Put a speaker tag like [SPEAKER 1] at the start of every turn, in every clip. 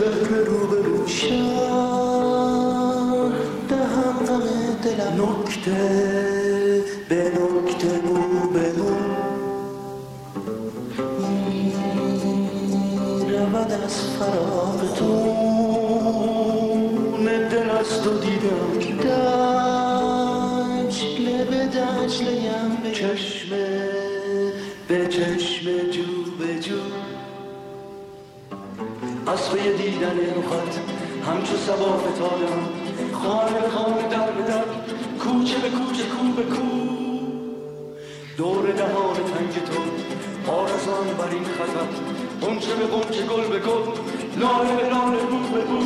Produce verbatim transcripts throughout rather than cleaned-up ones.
[SPEAKER 1] چهره رو به رو شهر دهم غم دلم نکته به نکته مو به مو رود از فراقتون دل از تو دیدم دجله به دجله‌ام به چشمه به چشمه جو به جو از پی دیدن رخت همچو صبا فتادم خانه به خانه در به در کوچه به کوچه کو به کو دور دهان تنگ تو آرزان بر این خطر غنچه به غنچه گل به گل لاله به لاله بو به بو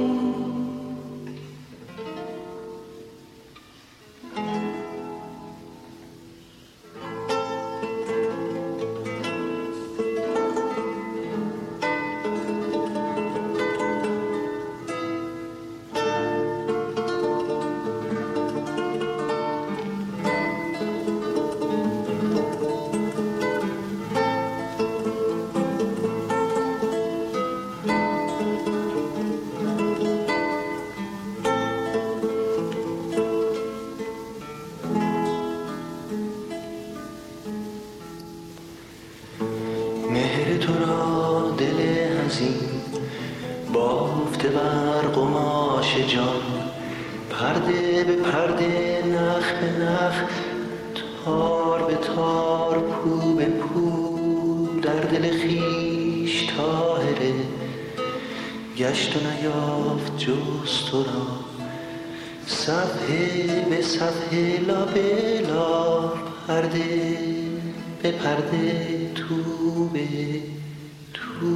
[SPEAKER 1] مهر تو را دل حزین بافته بر قماش جان پرده به پرده نخ به نخ تار به تار پو به پو در دل خویش طاهره گشت و نیافت جز تو را صفحه به صفحه لا به لا پرده به پرده تو به تو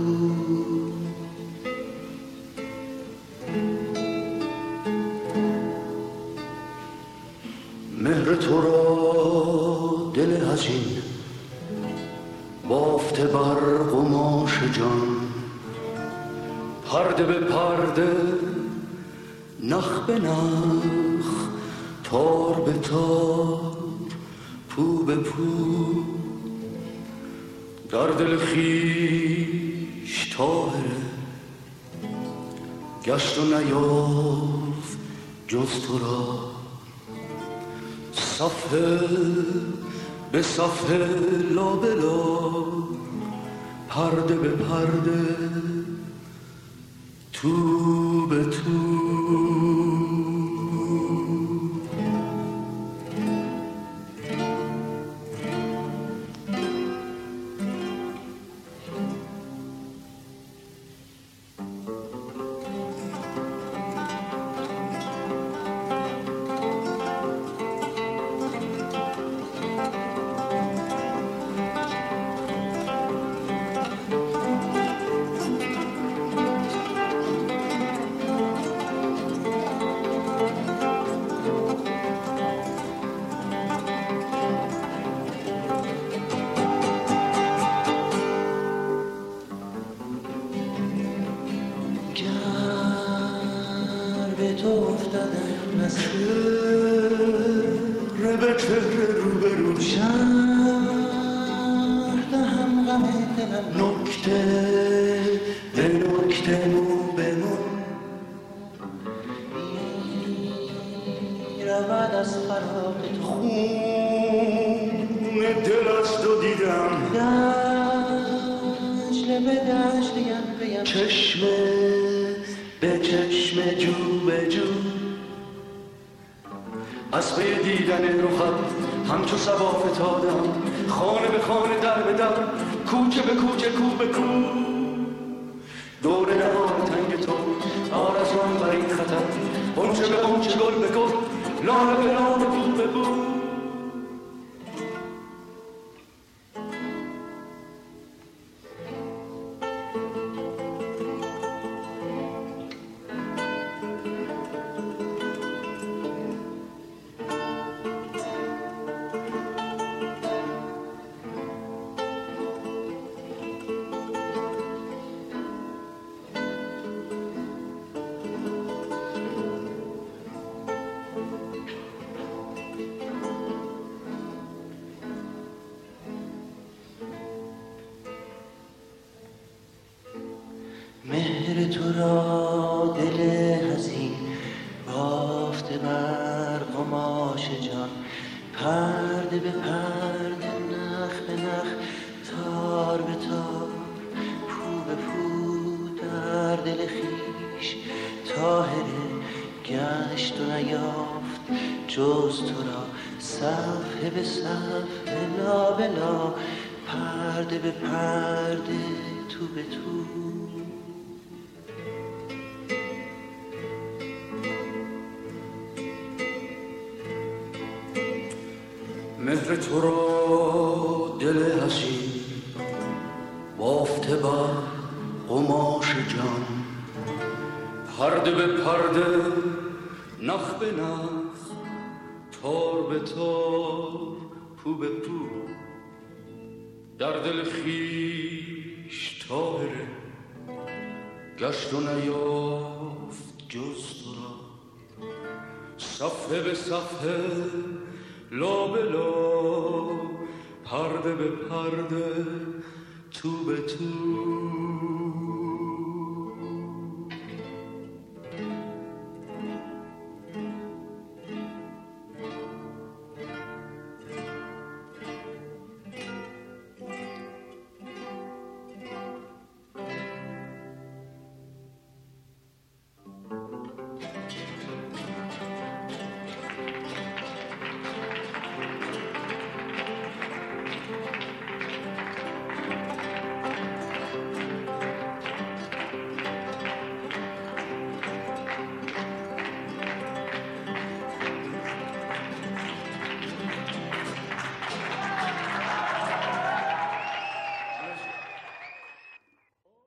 [SPEAKER 1] مهر تو را دل حزین بافته بر قماش جان پرده به پرده نخ به نخ تار به تار پو به پو در دل خویش طاهره گشت و نیافت جز تو را صفحه به صفحه لا به لا پرده به پرده تو به تو تو افتادم از چهره به چهره رو به رو شهر دهم غم دلم نکته به نکته مو به مو رود از فراق تو خون دل از تو دیدم دجله به دجله‌ام بیم چشمه به چشم جو به جو از پی دیدن رخت همچو صبا فتادم خانه به خانه در به در کوچه به کوچه کو به کو دور دهان تنگ تو آرزوان بر این خطر غنچه به غنچه گل به گل لاله به لاله بو به بو مهر مهر تو را دل حزین بافته بر قماش جان، پرده به پرده، نخ به نخ، تار به تار، پو به پو در دل خویش طاهره گشت و نیافت جز تو را، صفحه به صفحه، لا به لا، پرده به پرده، تو به تو. مهر تو را دل حزین بافته بر قماش جان، پرده به پرده، نخ به نخ، تار به تار، پو به پو، در دل خویش طاهره گشت و نیافت جز تو را، صفحه به صفحه، لا به لا، پرده به پرده، تو به تو.